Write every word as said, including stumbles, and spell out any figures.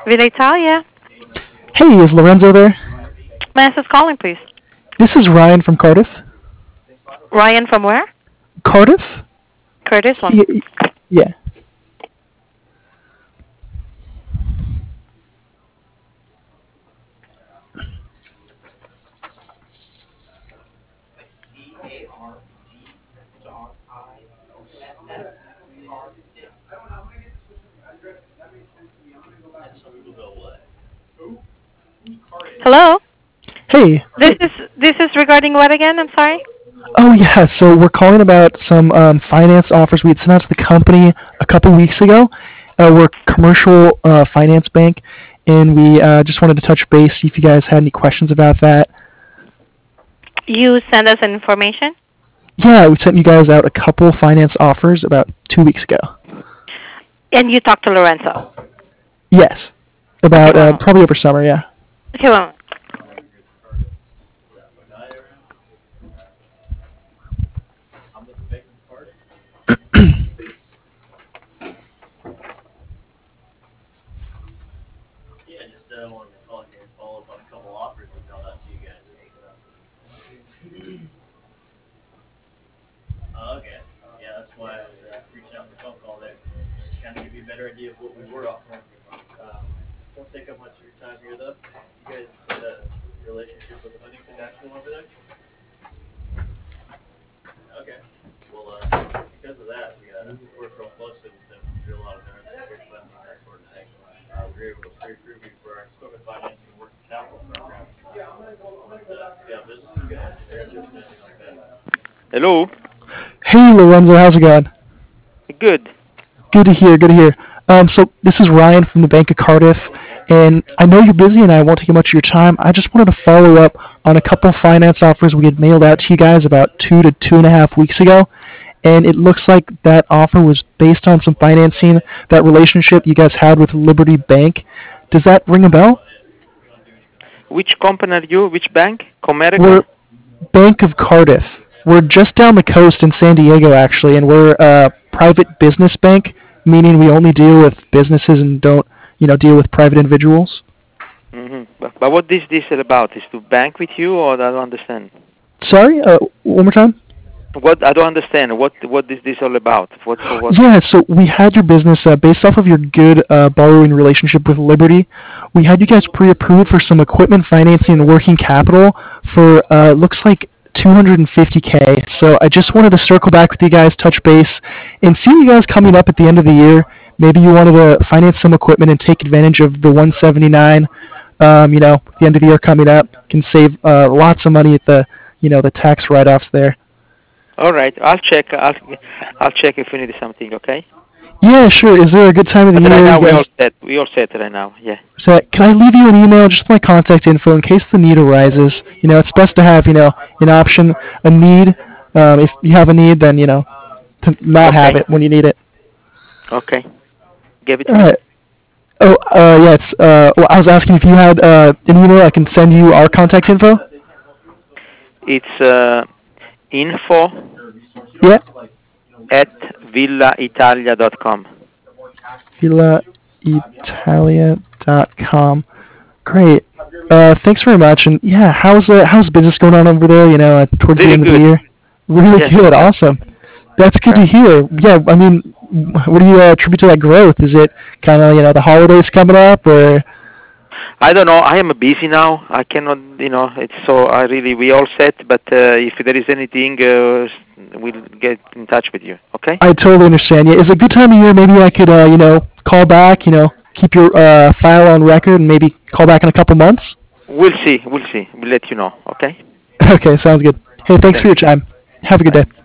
Villa Italia. Hey, is Lorenzo there? Mass is calling, please. This is Ryan from Cardiff. Ryan from where? Cardiff? Curtis one. Y- y- yeah. Hello. Hey. This is this is regarding what again? I'm sorry. Oh yeah. So we're calling about some um, finance offers we had sent out to the company a couple weeks ago. Uh, we're a commercial uh, finance bank, and we uh, just wanted to touch base, see if you guys had any questions about that. You send us an information, Yeah, we sent you guys out a couple finance offers about two weeks ago. and you talk to Lorenzo. Yes. Okay, About one uh, moment. probably over summer. Yeah. Okay, one moment. Hello. Hey Lorenzo, how's it going? Good. Good to hear. Good to hear. Um, so this is Ryan from the Bank of Cardiff, and I know you're busy, and I won't take much of your time. I just wanted to follow up on a couple finance offers we had mailed out to you guys about two to two and a half weeks ago, and it looks like that offer was based on some financing that relationship you guys had with Liberty Bank. Does that ring a bell? Which company are you? Which bank? We're Comerica? Bank of Cardiff. We're just down the coast in San Diego, actually, and we're a private business bank, meaning we only deal with businesses and don't, you know, deal with private individuals. hmm But, but what is this about? Is to bank with you, or I don't understand? Sorry, uh, one more time. What I don't understand. What what is this all about? What for? What? Yeah, so we had your business uh, based off of your good uh, borrowing relationship with Liberty. We had you guys pre-approved for some equipment financing and working capital for uh, looks like two hundred fifty k. So I just wanted to circle back with you guys, touch base, and see you guys coming up at the end of the year. Maybe you wanted to finance some equipment and take advantage of the one seventy-nine. Um, you know, the end of the year coming up can save uh, lots of money at the you know the tax write-offs there. All right. I'll check. I'll I'll check if we need something. Okay. Yeah, sure. Is there a good time of the But right year you now we all guys? set. We all set right now. Yeah. So can I leave you an email, just my contact info, in case the need arises? You know, it's best to have you know an option, a need. Um, if you have a need, then you know to not have Okay. it when you need it. Okay. Give it All to me. right. Oh, uh, yeah. It's uh, well, I was asking if you had uh, an email. I can send you our contact info. It's uh, info Yeah. at villaitalia dot com. villa italia dot com. Great. Uh, thanks very much. And yeah, how's uh, how's business going on over there? You know, uh, towards the Really end of the good. year. Really Yes. good. Awesome. That's good to Right. hear. Yeah, I mean, what do you uh, attribute to that growth? Is it kind of you know the holidays coming up, or I don't know. I am busy now. I cannot, you know. It's so. I really. We all set. But uh, if there is anything, uh, we'll get in touch with you. Okay. I totally understand. Yeah, is it a good time of year? Maybe I could uh, you know call back. You know, keep your uh, file on record, and maybe call back in a couple months. We'll see. We'll see. We'll let you know. Okay. Okay, sounds good. Hey, thanks for Thank your you. time. Have a good Bye. day.